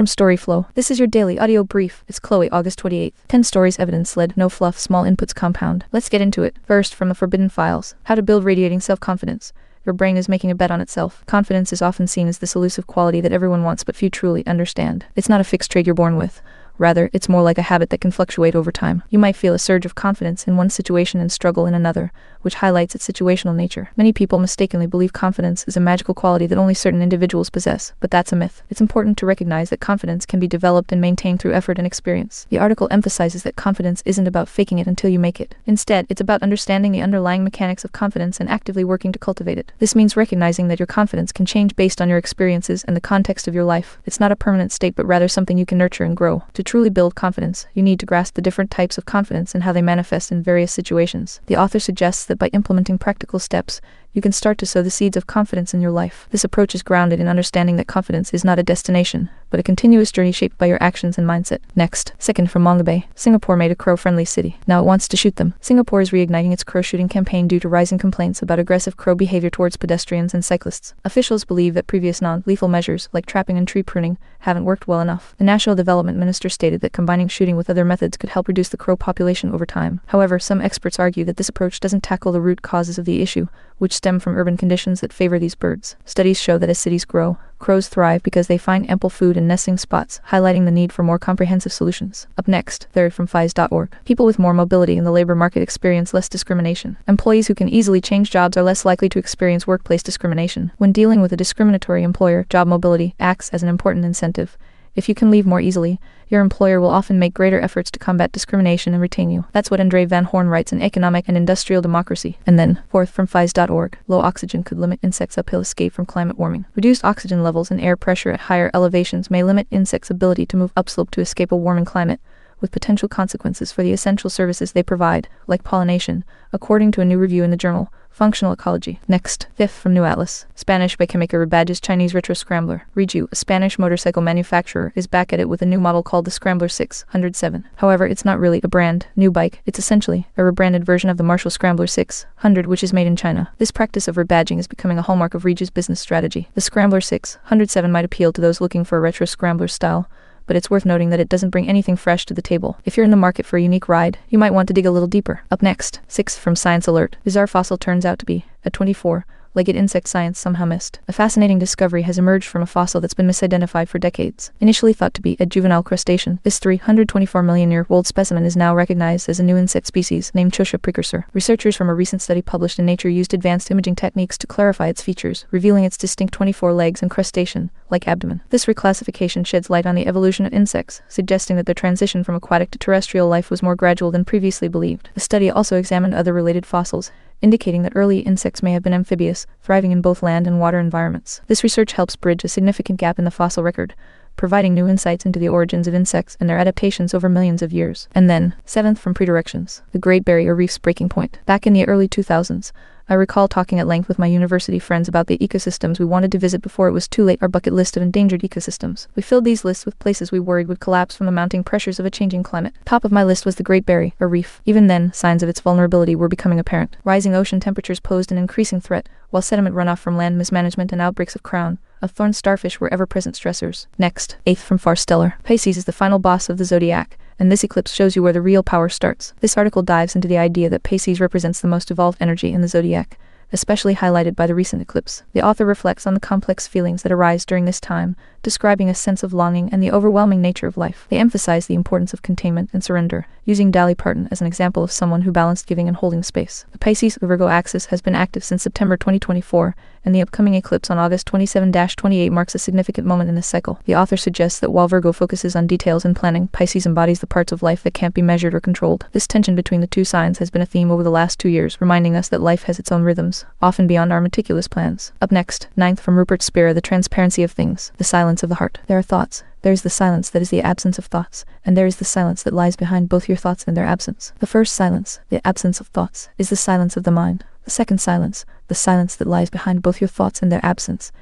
From Storyflow, this is your daily audio brief. It's Chloe, August 28th. 10 stories, evidence-led, no fluff, small inputs compound. Let's get into it. First, from the Forbidden Files. How to build radiating self-confidence. Your brain is making a bet on itself. Confidence is often seen as this elusive quality that everyone wants but few truly understand. It's not a fixed trait you're born with. Rather, it's more like a habit that can fluctuate over time. You might feel a surge of confidence in one situation and struggle in another, which highlights its situational nature. Many people mistakenly believe confidence is a magical quality that only certain individuals possess, but that's a myth. It's important to recognize that confidence can be developed and maintained through effort and experience. The article emphasizes that confidence isn't about faking it until you make it. Instead, it's about understanding the underlying mechanics of confidence and actively working to cultivate it. This means recognizing that your confidence can change based on your experiences and the context of your life. It's not a permanent state, but rather something you can nurture and grow. To truly build confidence, you need to grasp the different types of confidence and how they manifest in various situations. The author suggests that by implementing practical steps, you can start to sow the seeds of confidence in your life. This approach is grounded in understanding that confidence is not a destination, but a continuous journey shaped by your actions and mindset. Next, second from Mongabay, Singapore made a crow-friendly city. Now it wants to shoot them. Singapore is reigniting its crow-shooting campaign due to rising complaints about aggressive crow behavior towards pedestrians and cyclists. Officials believe that previous non-lethal measures, like trapping and tree pruning, haven't worked well enough. The National Development Minister stated that combining shooting with other methods could help reduce the crow population over time. However, some experts argue that this approach doesn't tackle the root causes of the issue, which stem from urban conditions that favor these birds. Studies show that as cities grow, crows thrive because they find ample food and nesting spots, highlighting the need for more comprehensive solutions. Up next, third from FIS.org. People with more mobility in the labor market experience less discrimination. Employees who can easily change jobs are less likely to experience workplace discrimination. When dealing with a discriminatory employer, job mobility acts as an important incentive. If you can leave more easily, your employer will often make greater efforts to combat discrimination and retain you. That's what Andre Van Horn writes in Economic and Industrial Democracy. And then, fourth from FIS.org. Low oxygen could limit insects' uphill escape from climate warming. Reduced oxygen levels and air pressure at higher elevations may limit insects' ability to move upslope to escape a warming climate, with potential consequences for the essential services they provide, like pollination, according to a new review in the journal Functional Ecology. Next, fifth from New Atlas. Spanish bikemaker rebadges Chinese retro scrambler. Reju, a Spanish motorcycle manufacturer, is back at it with a new model called the Scrambler 607. However, it's not really a brand new bike. It's essentially a rebranded version of the Marshall Scrambler 600, which is made in China. This practice of rebadging is becoming a hallmark of Reju's business strategy. The Scrambler 607 might appeal to those looking for a retro scrambler style, but it's worth noting that it doesn't bring anything fresh to the table. If you're in the market for a unique ride, you might want to dig a little deeper. Up next, sixth from Science Alert. Bizarre fossil turns out to be a 24-legged insect science somehow missed. A fascinating discovery has emerged from a fossil that's been misidentified for decades. Initially thought to be a juvenile crustacean, this 324-million-year-old specimen is now recognized as a new insect species named Chusha precursor. Researchers from a recent study published in Nature used advanced imaging techniques to clarify its features, revealing its distinct 24 legs and crustacean-like abdomen. This reclassification sheds light on the evolution of insects, suggesting that their transition from aquatic to terrestrial life was more gradual than previously believed. The study also examined other related fossils, indicating that early insects may have been amphibious, thriving in both land and water environments. This research helps bridge a significant gap in the fossil record, providing new insights into the origins of insects and their adaptations over millions of years. And then, seventh from Predirections, the Great Barrier Reef's breaking point. Back in the early 2000s, I recall talking at length with my university friends about the ecosystems we wanted to visit before it was too late. Our bucket list of endangered ecosystems. We filled these lists with places we worried would collapse from the mounting pressures of a changing climate. Top of my list was the Great Barrier Reef. Even then, signs of its vulnerability were becoming apparent. Rising ocean temperatures posed an increasing threat, while sediment runoff from land mismanagement and outbreaks of crown of thorn starfish were ever-present stressors. Next, eighth from Far Stellar. Pisces is the final boss of the zodiac, and this eclipse shows you where the real power starts. This article dives into the idea that Pisces represents the most evolved energy in the zodiac, especially highlighted by the recent eclipse. The author reflects on the complex feelings that arise during this time, describing a sense of longing and the overwhelming nature of life. They emphasize the importance of containment and surrender, using Dolly Parton as an example of someone who balanced giving and holding space. The Pisces-Virgo axis has been active since September 2024, and the upcoming eclipse on August 27-28 marks a significant moment in this cycle. The author suggests that while Virgo focuses on details and planning, Pisces embodies the parts of life that can't be measured or controlled. This tension between the two signs has been a theme over the last 2 years, reminding us that life has its own rhythms, often beyond our meticulous plans. Up next, ninth from Rupert Spira, The Transparency of Things, the Silence of the Heart. There are thoughts. There is the silence that is the absence of thoughts, and there is the silence that lies behind both your thoughts and their absence. The first silence, the absence of thoughts, is the silence of the mind. The second silence, the silence that lies behind both your thoughts and their absence,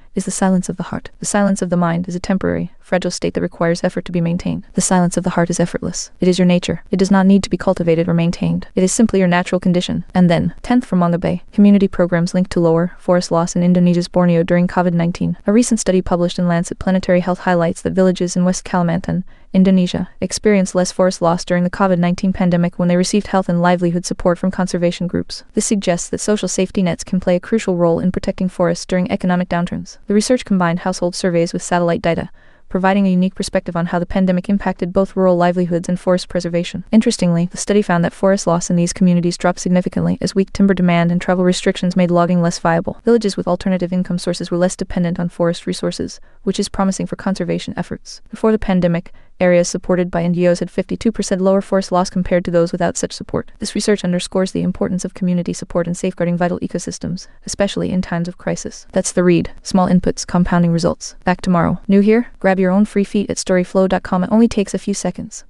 is the silence of the heart. The silence of the mind is a temporary, fragile state that requires effort to be maintained. The silence of the heart is effortless. It is your nature. It does not need to be cultivated or maintained. It is simply your natural condition. And then, 10th from Manga Bay, community programs linked to lower forest loss in Indonesia's Borneo during COVID-19. A recent study published in Lancet Planetary Health highlights that villages in West Kalimantan, Indonesia, experienced less forest loss during the COVID-19 pandemic when they received health and livelihood support from conservation groups. This suggests that social safety nets can play a crucial role in protecting forests during economic downturns. The research combined household surveys with satellite data, providing a unique perspective on how the pandemic impacted both rural livelihoods and forest preservation. Interestingly, the study found that forest loss in these communities dropped significantly as weak timber demand and travel restrictions made logging less viable. Villages with alternative income sources were less dependent on forest resources, which is promising for conservation efforts. Before the pandemic, areas supported by NGOs had 52% lower forest loss compared to those without such support. This research underscores the importance of community support in safeguarding vital ecosystems, especially in times of crisis. That's the read. Small inputs, compounding results. Back tomorrow. New here? Grab your own free feed at storyflow.com. It only takes a few seconds.